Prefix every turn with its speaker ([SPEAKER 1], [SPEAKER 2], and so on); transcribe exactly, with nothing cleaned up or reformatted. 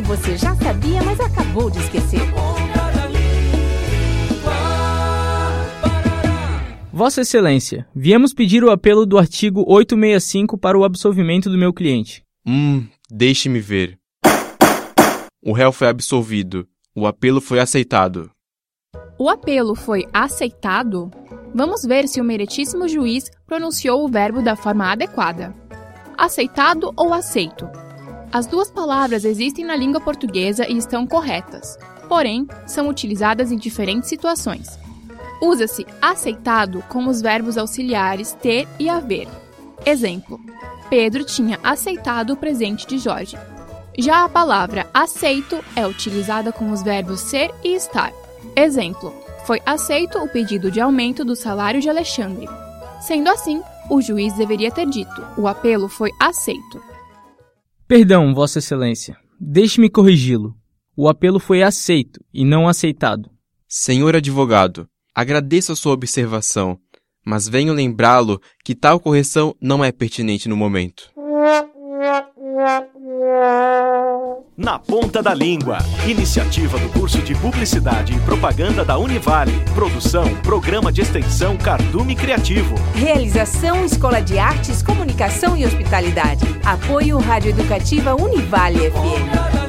[SPEAKER 1] você já sabia, mas acabou de esquecer.
[SPEAKER 2] Vossa Excelência, viemos pedir o apelo do artigo oitocentos e sessenta e cinco para o absolvimento do meu cliente.
[SPEAKER 3] Hum, deixe-me ver. O réu foi absolvido. O apelo foi aceitado.
[SPEAKER 4] O apelo foi aceitado? Vamos ver se o meritíssimo juiz pronunciou o verbo da forma adequada. Aceitado ou aceito? As duas palavras existem na língua portuguesa e estão corretas, porém, são utilizadas em diferentes situações. Usa-se aceitado com os verbos auxiliares ter e haver. Exemplo: Pedro tinha aceitado o presente de Jorge. Já a palavra aceito é utilizada com os verbos ser e estar. Exemplo: foi aceito o pedido de aumento do salário de Alexandre. Sendo assim, o juiz deveria ter dito: o apelo foi aceito.
[SPEAKER 2] Perdão, Vossa Excelência. Deixe-me corrigi-lo. O apelo foi aceito e não aceitado.
[SPEAKER 3] Senhor advogado, agradeço a sua observação, mas venho lembrá-lo que tal correção não é pertinente no momento.
[SPEAKER 5] Na Ponta da Língua, iniciativa do curso de Publicidade e Propaganda da Univale. Produção, Programa de Extensão Cardume Criativo.
[SPEAKER 1] Realização, Escola de Artes, Comunicação e Hospitalidade. Apoio Rádio Educativa Univale F M.